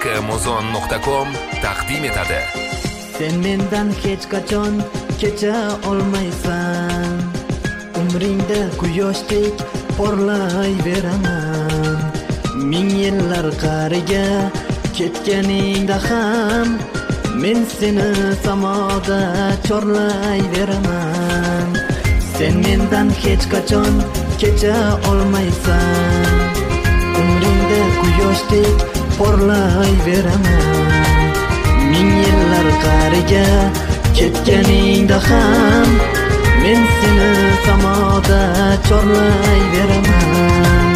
Amazon.com taqdim etadi. Sen mendan hech qachon kecha olmaysan. Umringda quyoshdek porlayveraman. Ming yillar qariga ketganingda ham men seni samoda chorlayveraman. Sen mendan hech qachon kecha olmaysan. Umringda quyoshdek porlayveraman. Ming yillar qariga ketganingda ham men seni samoda chorlayveraman.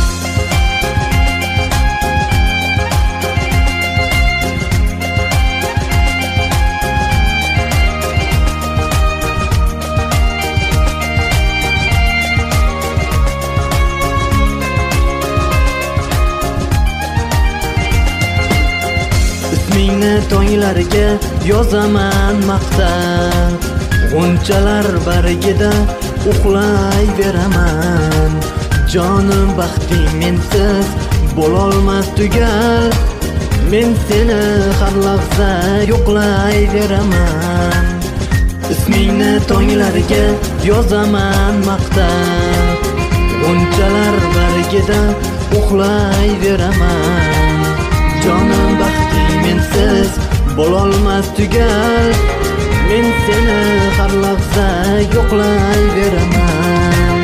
Ismingni tonglarga yozaman maqtab, g'unchalar bargida uxlayveraman. Jonim baxting mensiz bo'lolmas tugal, men seni har lahza yo'qlayveraman. Ismingni tonglarga yozaman maqtab, g'unchalar bargida uxlayveraman. Jonim baxting mensiz bo'lolmas tugal, men seni har lahza yo'qlayveraman.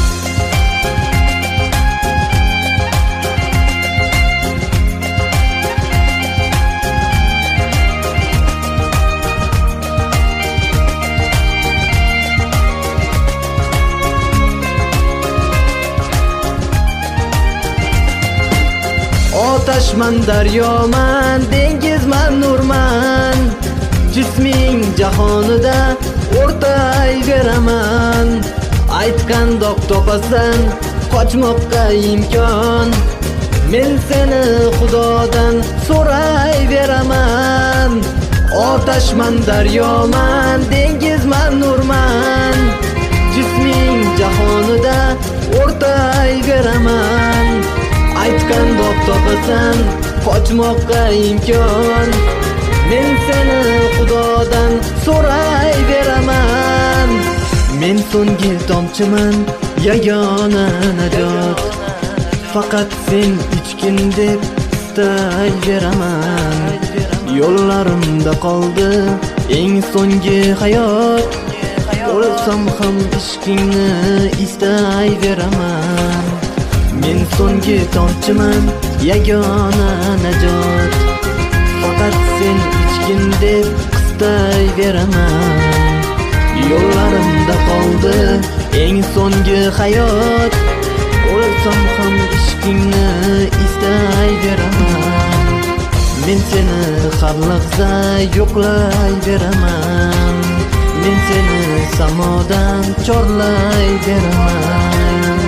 Otashman, daryoman, dengizman, nurman. Jisming jahonida o'rtayveraman. Aytgandoq topasan qochmoqqa imkon, men seni Xudodan so'rayveraman. Otashman, daryoman, dengizman, nurman. Jisming jahonida o'rtayveraman. Aytgandoq topasan qochmoqqa imkon, men seni Xudodan so'rayveraman. Men so'nggi tomchiman, yagona najot, faqat sen ichgin deb istayveraman. Yo'llarimda qoldi eng so'nggi hayot, o'lsam ham ishqingni istayveraman. Men so'nggi tomchiman, yagona najot, faqat sen ichgin deb qistayveraman. Yo'llarimda qoldi eng so'nggi hayot, o'lsam ham ishqingni istayveraman. Men seni har lahza yo'qlayveraman. Men seni samodan chorlayveraman.